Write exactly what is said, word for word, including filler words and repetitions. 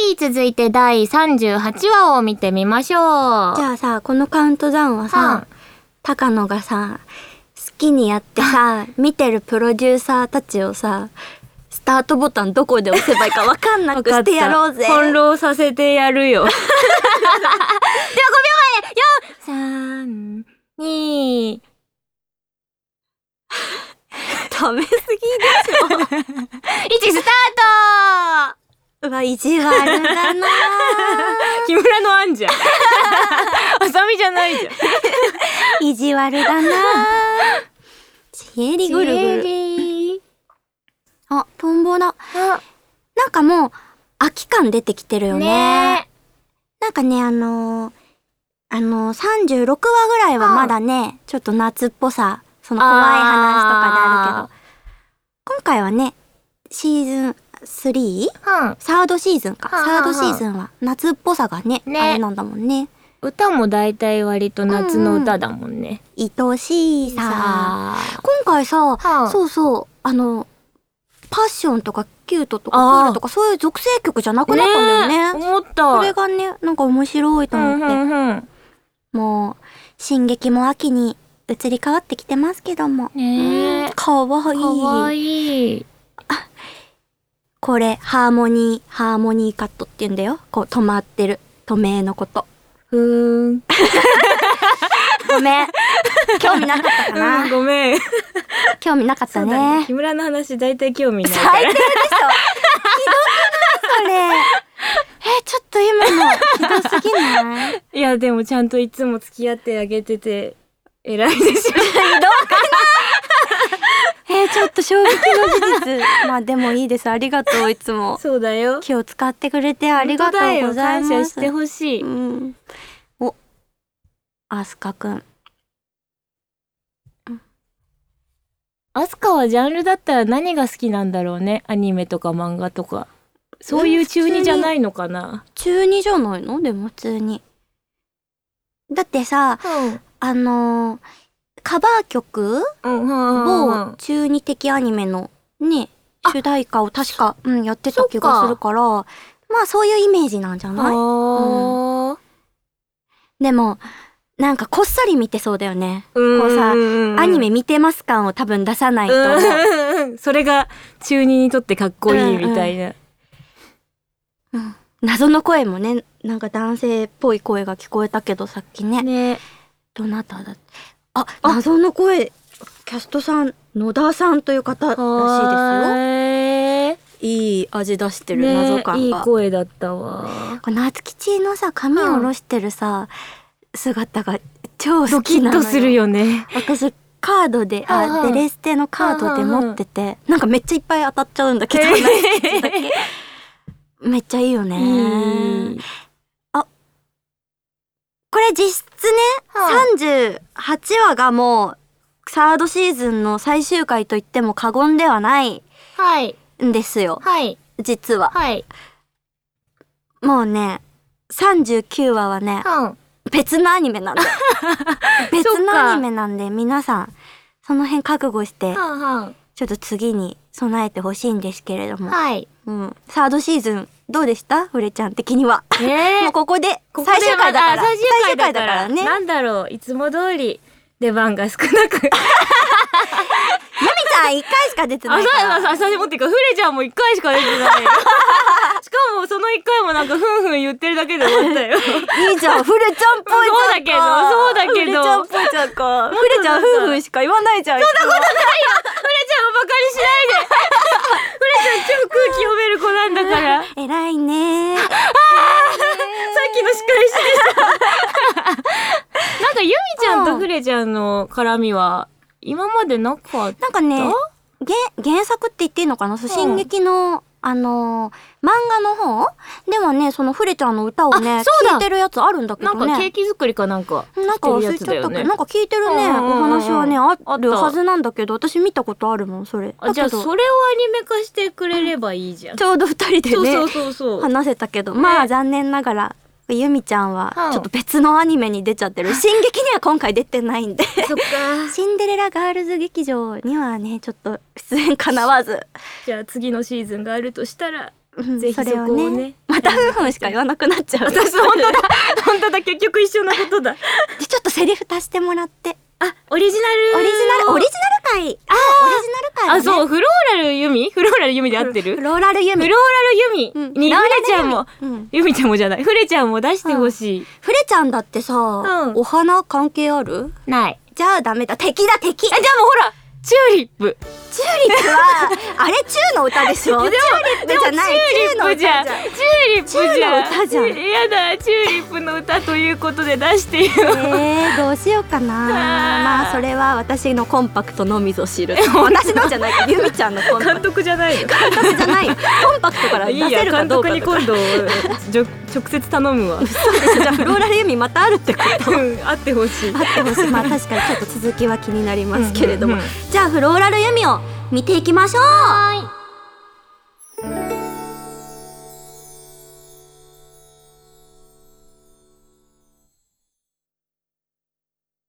い、続いてだいさんじゅうはちわを見てみましょう。 じゃあさ、このカウントダウンはさ、うん、高野がさ好きにやってさ見てるプロデューサーたちをさ、スタートボタンどこで押せばいいか分かんなくしてやろうぜ。 翻弄させてやるよ。ではごびょうまえ、よん、さん、に食べ過ぎでしょ。 いち、スタート。 うわ、意地悪だな。 木村のあんじゃん。あさみじゃないじゃん。意地悪だな。ちえりぐるぐる。あ、トンボだ。なんかもう秋感出てきてるよね。ね、なんかね、あのー、あのー、さんじゅうろくわぐらいはまだね、ちょっと夏っぽさ、その怖い話とかであるけど、今回はね、シーズンスリー、うん、サードシーズンか、はんはんはん、サードシーズンは夏っぽさが ね, ねあれなんだもんね。 歌もだいたい割と夏の歌だもんね。 うんうん、愛しいさ。今回さ、はん、そうそう、あのパッションとかキュートとかクールとかそういう属性曲じゃなくなったんだよね。 ね、思った。 それがね、なんか面白いと思って。うんうんうん、もう進撃も秋に移り変わってきてますけども。ね、うん、かわいい。かわいい。 これハーモニーハーモニーカットって言うんだよ。こう止まってる止めのこと。 ふーん。 ごめん。興味なかったかな。 うん、ごめん。 興味なかったね。 ね、木村の話だいたい興味ないから。 最低でしょ。ひどくないそれ。え、ちょっと今のひどすぎない？ いやでもちゃんといつも付き合ってあげてて偉いでしょ。ひどくない？ えー、ちょっと衝撃の事実。まあでもいいです。ありがとう。いつも。 そうだよ。 気を使ってくれてありがとうございます。 感謝してほしい。うん、 お、アスカくん。 アスカはジャンルだったら何が好きなんだろうね。アニメとか漫画とか。そういう中二じゃないのかな。 中二じゃないの？でも普通に。だってさ、うん、あのー。カバー曲を中二的アニメのね、主題歌を確か、うん、やってた気がするから、まあそういうイメージなんじゃない？うん、でも、なんかこっそり見てそうだよね。こうさ、アニメ見てます感を多分出さないと思う。 それが中二にとってかっこいいみたいな。 うんうん、謎の声もね、なんか男性っぽい声が聞こえたけどさっきね。ね、どなただって。あ、謎の声、キャストさん、野田さんという方らしいですよ。いい味出してる、謎感が。 いい声だったわ。 この夏吉のさ、髪を下ろしてるさ、うん、姿が超好きなのよ。 ドキッとするよね。 私、カードで、あ、デレステのカードで持ってて、なんかめっちゃいっぱい当たっちゃうんだけど、めっちゃいいよね。これ実質ね、はあ、さんじゅうはちわがもうサードシーズンの最終回と言っても過言ではないんですよ。はい。実は。はい。もうね、さんじゅうきゅうわはね、はあ、別のアニメなんで。別のアニメなんで、皆さん、その辺覚悟して、はあはあ、ちょっと次に備えてほしいんですけれども。はい。うん。サードシーズン、どうでしたフレちゃん的には。えー、もうここで最終回だから。 最終回だからね。なんだろう、いつも通り出番が少なく。 ゆみちゃんいっかいしか出てないから。 あ、そうそう、もってかフレちゃんもいっかいしか出てない。しかもそのいっかいもなんかふんふん言ってるだけで終わったよ。 いいじゃん、フレちゃんっぽいじゃんか。 そうだけど、そうだけど。フレちゃんっぽいじゃんか。フレちゃんふんふんしか言わないじゃん。 そんなことないよ。フレちゃんをバカにしないで。フレちゃん超空気読める子なんだから。 偉いね。 さっきの仕返しでしょ。なんかユミちゃんとフレちゃんの絡みは今までなかった？ なんかね、原, 原作って言っていいのかな、うん、進撃のあのー、漫画の方ではね、そのフレちゃんの歌をね聞いてるやつあるんだけどね。 なんかケーキ作りかなんかなんか忘れちゃったけど、なんか聞いてるね、お話はねあるはずなんだけど、私見たことあるもんそれ。 あ、じゃあそれをアニメ化してくれればいいじゃん。 ちょうど二人でね、 そうそうそうそう話せたけど、まあ残念ながらユミちゃんはちょっと別のアニメに出ちゃってる。進撃には今回出てないんで。 そっか。 シンデレラガールズ劇場にはねちょっと出演かなわず。 じゃあ次のシーズンがあるとしたらうん、 ぜひそこをね、ねまたふんふんしか言わなくなっちゃう。 私本当だ本当だ、結局一緒のことだ。 でちょっとセリフ足してもらって。 あ、オリジナルオリジナルオリジナル回。あー、オリジナル回、ね、 あ、そう、フローラルユミフローラルユミで合ってる？ フローラルユミフローラルユミにフレちゃんも、うん、ユミちゃんもじゃない、フレちゃんも出してほしい、うん、 フレちゃんだってさ、うん、お花関係ある？ ない。 じゃあダメだ、敵だ敵。 あ、じゃあもうほらチューリップ。 チューリップはあれチューの歌でしょ。チューリップじゃない。 チューリップじゃん。チューリップじゃん。 チューの歌じゃん。 やだ、チューリップの歌ということで出してよ。 えー、どうしようかな。まあそれは私のコンパクトのみぞ知る。私のじゃないか、ゆみちゃんのコンパクト。 監督じゃないの。 監督じゃない。コンパクトから出せるかどうかとか。 いいや、監督に今度直接頼むわ。 そうです。じゃあフローラルユミまたあるってこと。 うん、あってほしい。 あってほしい。まあ確かにちょっと続きは気になりますけれども、じゃあフローラルユミを見ていきましょう。はい。